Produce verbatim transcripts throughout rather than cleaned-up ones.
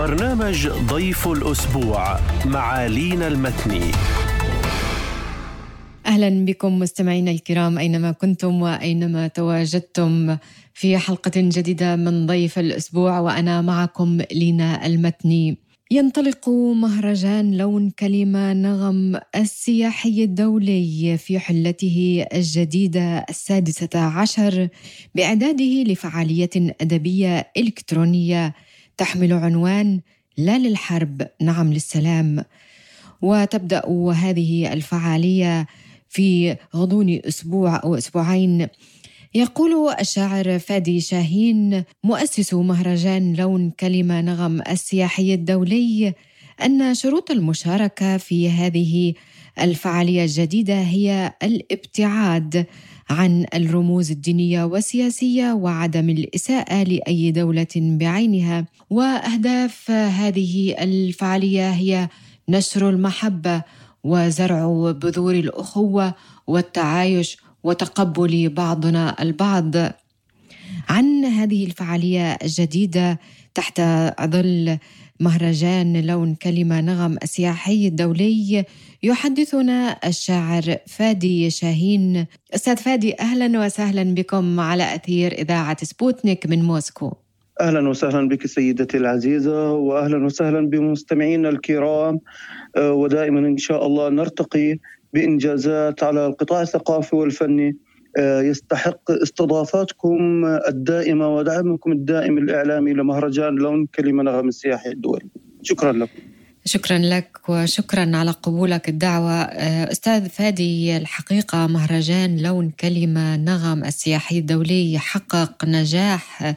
برنامج ضيف الأسبوع مع لينا المتني. أهلا بكم مستمعينا الكرام أينما كنتم وأينما تواجدتم في حلقة جديدة من ضيف الأسبوع، وأنا معكم لينا المتني. ينطلق مهرجان لون كلمة نغم السياحي الدولي في حلته الجديدة السادسة عشر بإعداده لفعالية أدبية إلكترونية تحمل عنوان لا للحرب نعم للسلام. وتبدأ هذه الفعالية في غضون أسبوع أو أسبوعين. يقول الشاعر فادي شاهين مؤسس مهرجان لون كلمة نغم السياحي الدولي أن شروط المشاركة في هذه الفعالية الجديدة هي الابتعاد عن الرموز الدينية والسياسية وعدم الإساءة لأي دولة بعينها. وأهداف هذه الفعالية هي نشر المحبة وزرع بذور الأخوة والتعايش وتقبل بعضنا البعض. عن هذه الفعالية الجديدة تحت ظل مهرجان لون كلمة نغم السياحي الدولي يحدثنا الشاعر فادي شاهين. أستاذ فادي، أهلا وسهلا بكم على أثير إذاعة سبوتنيك من موسكو. أهلا وسهلا بك سيدتي العزيزة، وأهلا وسهلا بمستمعينا الكرام، ودائما إن شاء الله نرتقي بإنجازات على القطاع الثقافي والفني يستحق استضافتكم الدائمة ودعمكم الدائم الإعلامي لمهرجان لون كلمة نغم السياحي الدولي. شكرا لكم. شكرا لك وشكرا على قبولك الدعوة. أستاذ فادي، الحقيقة مهرجان لون كلمة نغم السياحي الدولي حقق نجاح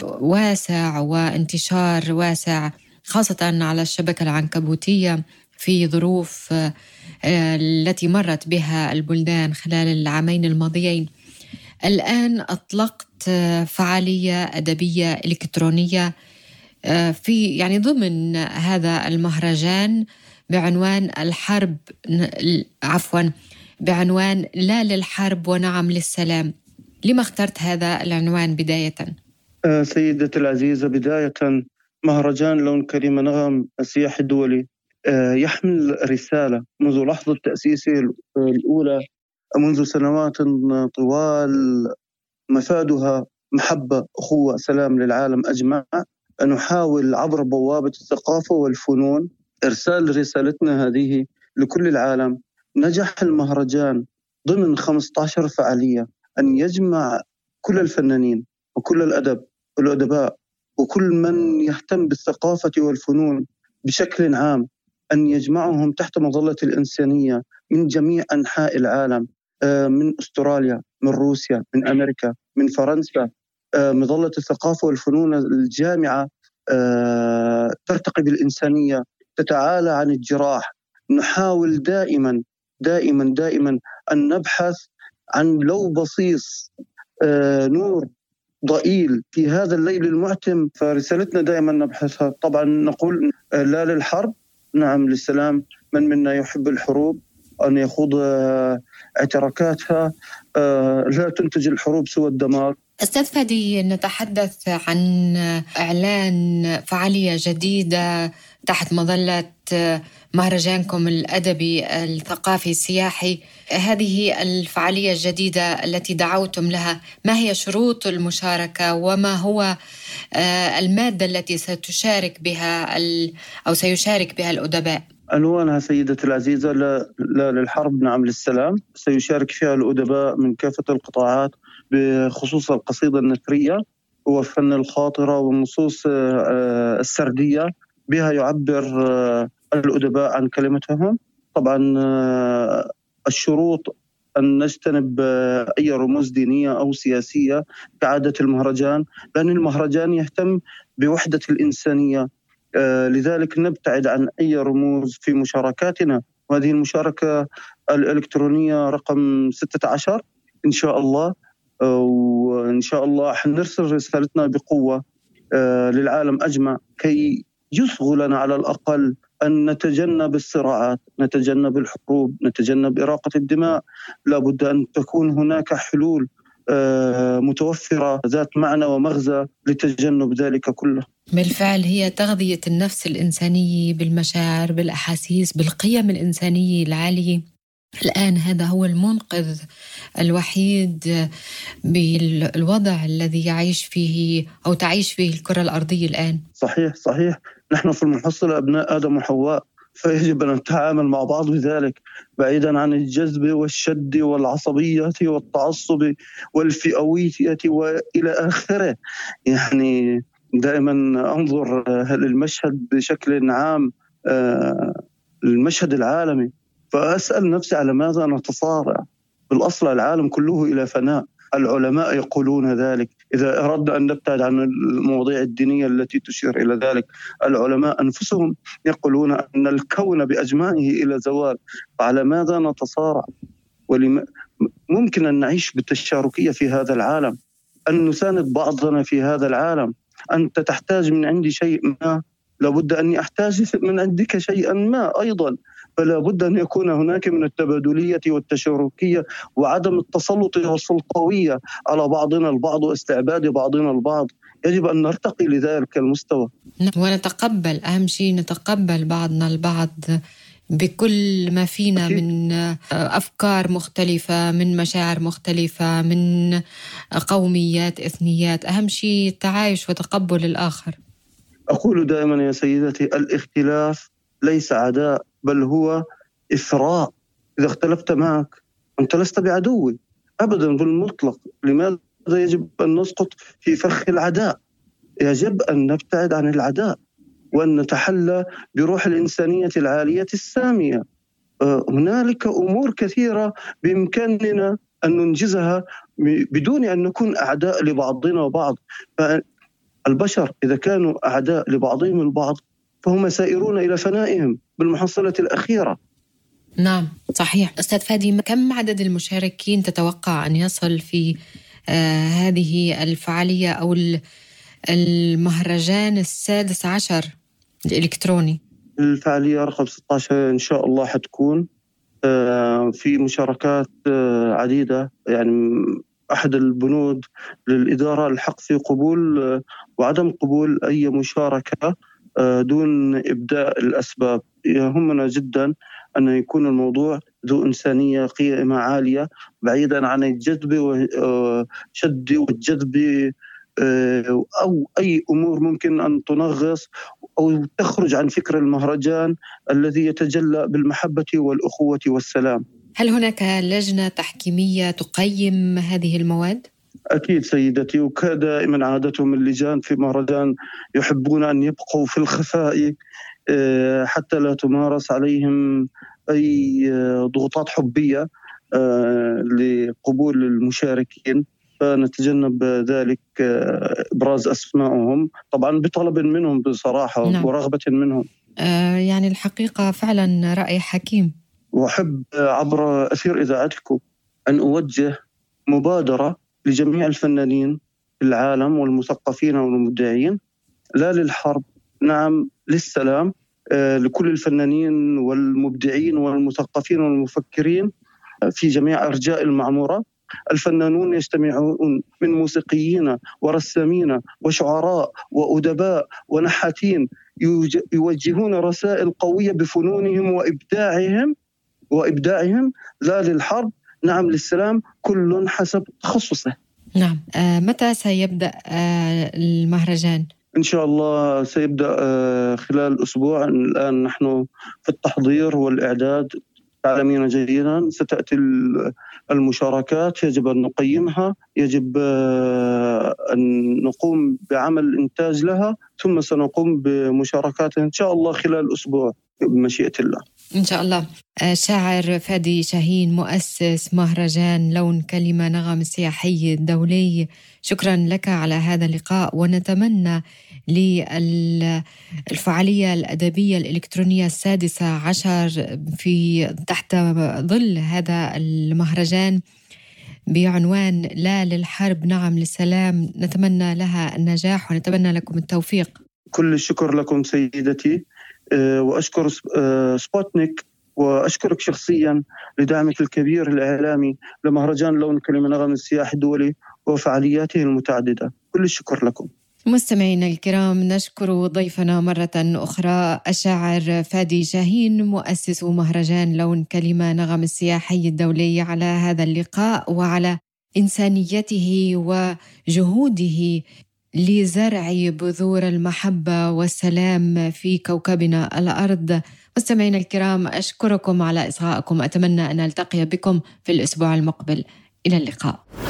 واسع وانتشار واسع خاصة على الشبكة العنكبوتية في ظروف التي مرت بها البلدان خلال العامين الماضيين. الآن أطلقت فعالية أدبية إلكترونية في يعني ضمن هذا المهرجان بعنوان الحرب عفوا بعنوان لا للحرب ونعم للسلام. لما اخترت هذا العنوان بداية؟ سيدتي العزيزة، بداية مهرجان لون كلمة نغم السياحي الدولي يحمل رسالة منذ لحظة تأسيسه الأولى منذ سنوات طوال، مفادها محبة، أخوة، سلام للعالم أجمع. نحاول عبر بوابة الثقافة والفنون إرسال رسالتنا هذه لكل العالم. نجح المهرجان ضمن خمسة عشر فعالية أن يجمع كل الفنانين وكل الأدب والأدباء وكل من يهتم بالثقافة والفنون بشكل عام، أن يجمعهم تحت مظلة الإنسانية من جميع أنحاء العالم، من أستراليا، من روسيا، من أمريكا، من فرنسا. مظلة الثقافة والفنون الجامعة ترتقي بالإنسانية، تتعالى عن الجراح. نحاول دائما دائما دائما أن نبحث عن لو بصيص نور ضئيل في هذا الليل المعتم، فرسالتنا دائما نبحثها. طبعا نقول لا للحرب نعم للسلام. من منا يحب الحروب أن يخوض اعتراكاتها؟ لا تنتج الحروب سوى الدمار. أستاذ فادي، نتحدث عن إعلان فعالية جديدة تحت مظلة مهرجانكم الأدبي الثقافي السياحي. هذه الفعالية الجديدة التي دعوتم لها، ما هي شروط المشاركة وما هو المادة التي ستشارك بها أو سيشارك بها الأدباء؟ عنوانها سيدتي العزيزة لا, لا للحرب نعم للسلام. سيشارك فيها الأدباء من كافة القطاعات، بخصوص القصيدة النثرية وفن الخاطرة والنصوص السردية. بها يعبر الأدباء عن كلمتهم. طبعا الشروط أن نجتنب أي رموز دينية أو سياسية كعادة المهرجان، لأن المهرجان يهتم بوحدة الإنسانية. لذلك نبتعد عن أي رموز في مشاركاتنا، وهذه المشاركة الإلكترونية رقم ستة عشر إن شاء الله. وإن شاء الله حنرسل رسالتنا بقوة للعالم أجمع كي يصغوا لنا على الأقل أن نتجنب الصراعات، نتجنب الحروب، نتجنب إراقة الدماء. لابد أن تكون هناك حلول متوفرة ذات معنى ومغزى لتجنب ذلك كله. بالفعل هي تغذية النفس الإنسانية بالمشاعر، بالأحاسيس، بالقيم الإنسانية العالية. الآن هذا هو المنقذ الوحيد بالوضع الذي يعيش فيه أو تعيش فيه الكرة الأرضية الآن. صحيح صحيح، نحن في المحصلة أبناء آدم وحواء، فيجب أن نتعامل مع بعض بذلك بعيدا عن الجذب والشد والعصبية والتعصب والفئوية وإلى آخره. يعني دائما أنظر للمشهد بشكل عام، المشهد العالمي، فأسأل نفسي على ماذا نتصارع؟ بالأصل العالم كله إلى فناء. العلماء يقولون ذلك إذا أردنا أن نبتعد عن المواضيع الدينية التي تشير إلى ذلك. العلماء أنفسهم يقولون أن الكون بأجمعه إلى زوال، فعلى ماذا نتصارع؟ ولم... ممكن أن نعيش بالتشاركية في هذا العالم، أن نساند بعضنا في هذا العالم. أنت تحتاج من عندي شيء ما، لابد أني أحتاج من عندك شيئا ما أيضا، فلا بد أن يكون هناك من التبادلية والتشاركية وعدم التسلط والسلطوية على بعضنا البعض واستعباد بعضنا البعض. يجب أن نرتقي لذلك المستوى ونتقبل، أهم شيء نتقبل بعضنا البعض بكل ما فينا أكيد. من أفكار مختلفة، من مشاعر مختلفة، من قوميات، إثنيات. أهم شيء التعايش وتقبل الآخر. أقول دائما يا سيدتي، الاختلاف ليس عداء، بل هو إثراء. إذا اختلفت معك أنت لست بعدوي أبدا بالمطلق. لماذا يجب أن نسقط في فخ العداء؟ يجب أن نبتعد عن العداء وأن نتحلى بروح الإنسانية العالية السامية. هنالك أمور كثيرة بإمكاننا أن ننجزها بدون أن نكون أعداء لبعضنا وبعض. البشر إذا كانوا أعداء لبعضهم البعض فهم سائرون إلى فنائهم بالمحصلة الأخيرة. نعم صحيح. أستاذ فادي، كم عدد المشاركين تتوقع أن يصل في آه هذه الفعالية أو المهرجان السادس عشر الإلكتروني؟ الفعالية رقم ستة عشر إن شاء الله حتكون آه في مشاركات آه عديدة. يعني أحد البنود للإدارة الحق في قبول آه وعدم قبول أي مشاركة آه دون إبداء الأسباب. يهمنا جدا أن يكون الموضوع ذو إنسانية قيمة عالية، بعيدا عن الجذب والشد والجذب أو أي أمور ممكن أن تنغص أو تخرج عن فكر المهرجان الذي يتجلى بالمحبة والأخوة والسلام. هل هناك لجنة تحكيمية تقيم هذه المواد؟ أكيد سيدتي، وكدائما عادتهم اللجان في مهرجان يحبون أن يبقوا في الخفاء حتى لا تمارس عليهم أي ضغوطات حبية لقبول المشاركين، فنتجنب ذلك إبراز أسمائهم طبعا بطلب منهم بصراحة. نعم. ورغبة منهم. آه يعني الحقيقة فعلا رأي حكيم. وأحب عبر أثير إذاعتكم أن أوجه مبادرة لجميع الفنانين في العالم والمثقفين والمبدعين، لا للحرب، نعم للسلام. آه لكل الفنانين والمبدعين والمثقفين والمفكرين في جميع أرجاء المعمورة. الفنانون يجتمعون من موسيقيين ورسامين وشعراء وأدباء ونحاتين، يوجهون رسائل قوية بفنونهم وإبداعهم وإبداعهم لا للحرب، نعم للسلام، كل حسب تخصصه. نعم. آه متى سيبدأ آه المهرجان؟ إن شاء الله سيبدأ آه خلال أسبوع. الآن نحن في التحضير والإعداد. تعلمين جيدا ستأتي المشاركات، يجب أن نقيمها، يجب أن نقوم بعمل إنتاج لها، ثم سنقوم بمشاركاتها إن شاء الله خلال أسبوع بمشيئة الله. إن شاء الله. شاعر فادي شاهين، مؤسس مهرجان لون كلمة نغم السياحي الدولي، شكرا لك على هذا اللقاء، ونتمنى للفعالية الأدبية الإلكترونية السادسة عشر في تحت ظل هذا المهرجان بعنوان لا للحرب نعم للسلام، نتمنى لها النجاح ونتمنى لكم التوفيق. كل الشكر لكم سيدتي، وأشكر سبوتنيك وأشكرك شخصيا لدعمك الكبير الإعلامي لمهرجان لون كلمة نغم السياحي الدولي، وفعالياته المتعددة. كل الشكر لكم. مستمعينا الكرام، نشكر ضيفنا مرة أخرى الشاعر فادي شاهين مؤسس مهرجان لون كلمة نغم السياحي الدولي على هذا اللقاء وعلى إنسانيته وجهوده لزرع بذور المحبة والسلام في كوكبنا الأرض. مستمعينا الكرام، أشكركم على إصغائكم. أتمنى أن ألتقي بكم في الأسبوع المقبل. إلى اللقاء.